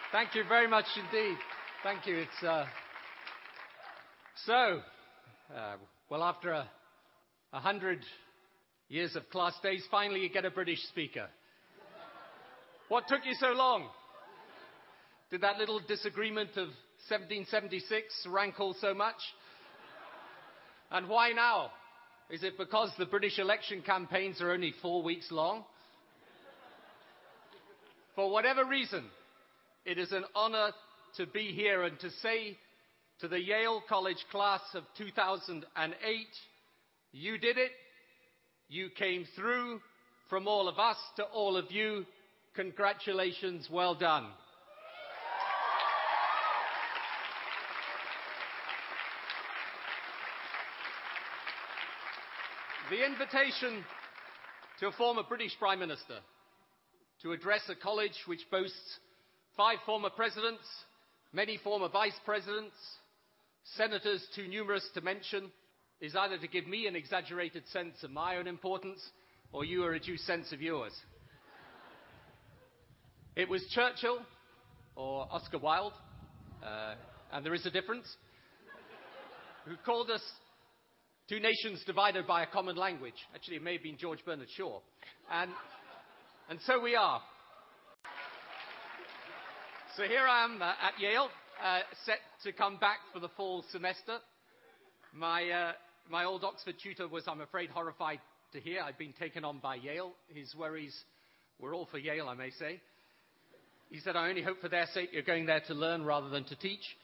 Thank you very much indeed. Thank you. Well, after 100 years of class days, finally you get a British speaker. What took you so long? Did that little disagreement of 1776 rankle so much? And why now? Is it because the British election campaigns are only 4 weeks long? For whatever reason, it is an honor to be here and to say to the Yale College class of 2008, you did it. You came through. From all of us to all of you, congratulations, well done. The invitation to a former British Prime Minister to address a college which boasts 5 former presidents, many former vice presidents, senators too numerous to mention, is either to give me an exaggerated sense of my own importance or you a reduced sense of yours. It was Churchill or Oscar Wilde, and there is a difference, who called us 2 nations divided by a common language. Actually, it may have been George Bernard Shaw. And so we are. So here I am at Yale, set to come back for the fall semester. My old Oxford tutor was, I'm afraid, horrified to hear I'd been taken on by Yale. His worries were all for Yale, I may say. He said, I only hope for their sake you're going there to learn rather than to teach.